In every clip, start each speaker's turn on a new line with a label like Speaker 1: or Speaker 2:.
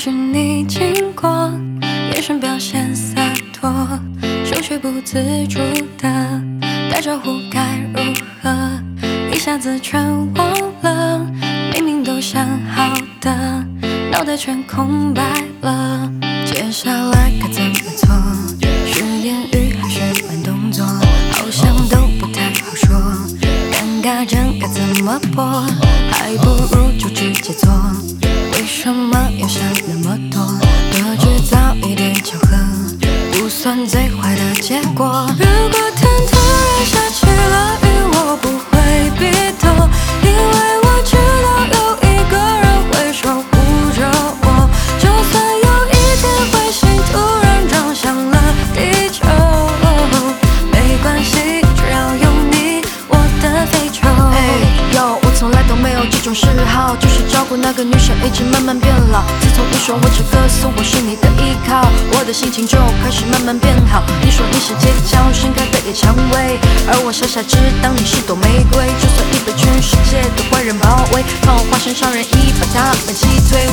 Speaker 1: 是你经过，眼神表现洒脱，手却不自主的打招呼该如何，一下子全忘了，明明都想好的，脑袋全空白了，接下来该怎么做？是言语还是慢动作？好像都不太好说，尴尬症该怎么破？还不如就直接做，为什么要想那么多？多制造一点巧合，不算最坏的结果。如果天突然下起了雨，我不会避躲，因为我知道有一个人会守护着我，就算有一天彗星突然撞向了地球，没关系，只要有你，我的非洲。
Speaker 2: 我从来都没有这种嗜好，就是照顾那个女生一直慢慢变老。自从你说我只歌颂我是你的依靠，我的心情就开始慢慢变好。你说你是街角盛开的野蔷薇，而我傻傻只当你是朵玫瑰。就算已被全世界的坏人包围，看我化身伤人衣把他们击退。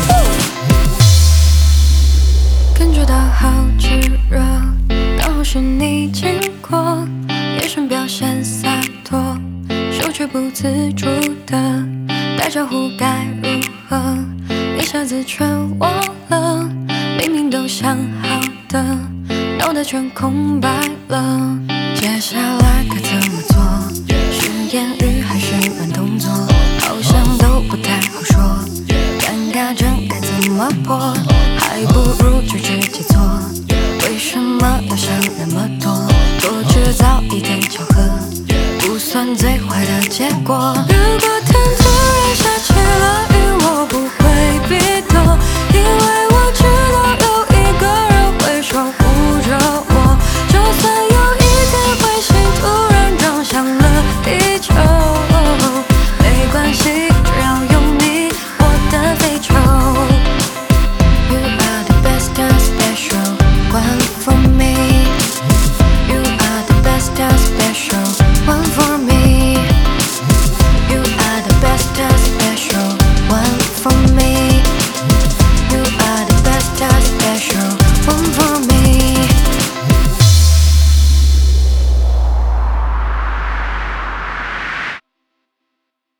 Speaker 1: 感觉到好炙热，刚好是你经过，眼神表现洒脱，手却不自主的打招呼该如何，一下子全忘了，明明都想好的，脑袋全空白了，接下来该怎么做？是言语还是慢动作？好像都不太好说，尴尬症该怎么破？还不如就直接做，为什么要想那么多？多制造一点巧合，不算最坏的结果。